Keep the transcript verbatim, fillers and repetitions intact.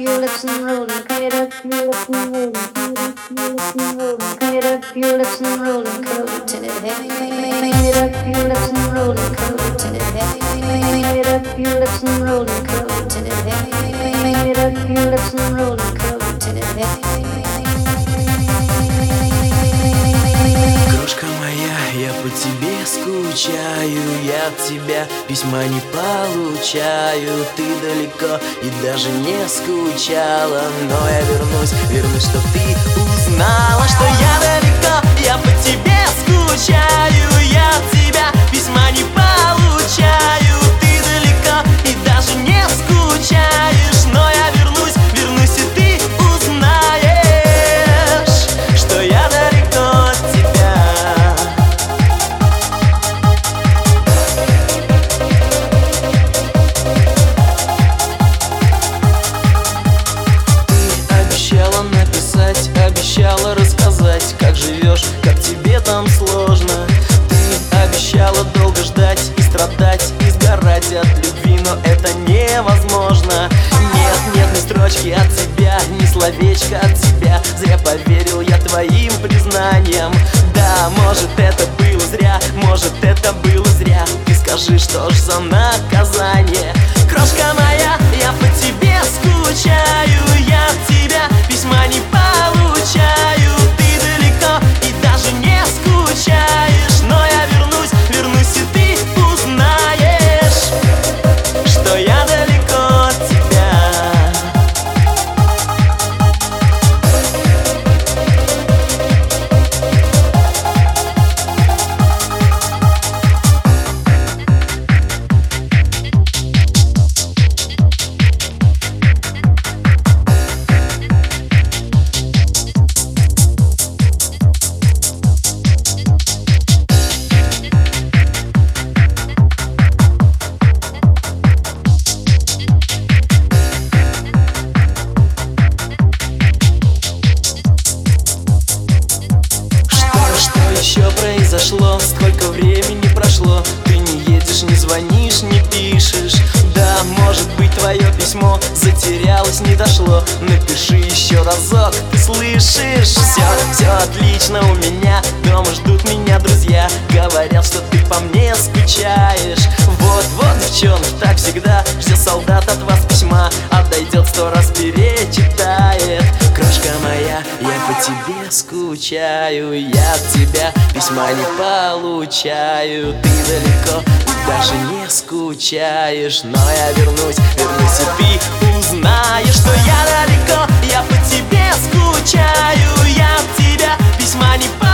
your lips and roll them. Bring it up, your lips and roll them. Bring it up, your lips and roll them. Curl it till it heavy. Bring it up, your lips and roll them. Curl it till it heavy. Bring it up, your lips and roll them. Curl it till it heavy. Bring it up, your lips and roll them. Curl it till it heavy. Крошка моя, я по тебе скучаю, я от тебя письма не получаю. Ты далеко и даже не скучала, но я вернусь, вернусь, чтоб ты узнала, что я далеко, я по тебе скучаю, я от тебя письма не получаю. Ты далеко и даже не скучаешь, но я вернусь, вернусь, и ты узнаешь, что я далеко от тебя. Обещала рассказать, как живешь, как тебе там сложно. Ты обещала долго ждать и страдать, и сгорать от любви, но это невозможно. Нет, нет ни строчки от тебя, ни словечка от тебя. Зря поверил я твоим признаниям. Да, может это было зря, может это было зря. Ты скажи, что ж за наказание? Крошка моя, я по тебе скучаю, я от тебя письма не получаю. Ты далеко и даже не скучаешь, но я вернусь, вернусь, и ты узнаешь, что я далеко от тебя. Что произошло, сколько времени прошло? Ты не едешь, не звонишь, не пишешь. Да, может быть, твое письмо затерялось, не дошло. Напиши еще разок, ты слышишь? Все, все отлично у меня, дома ждут меня друзья. Говорят, что ты по мне скучаешь. Вот, вот, девчонок, так всегда ждет солдат от вас письма, а дойдет сто раз перечитает. Крошка моя, я по тебе скучаю, я от тебя письма не получаю. Ты далеко и даже не скучаешь, но я вернусь, вернусь, и ты узнаешь, что я далеко, я по тебе скучаю, я от тебя письма не получаю.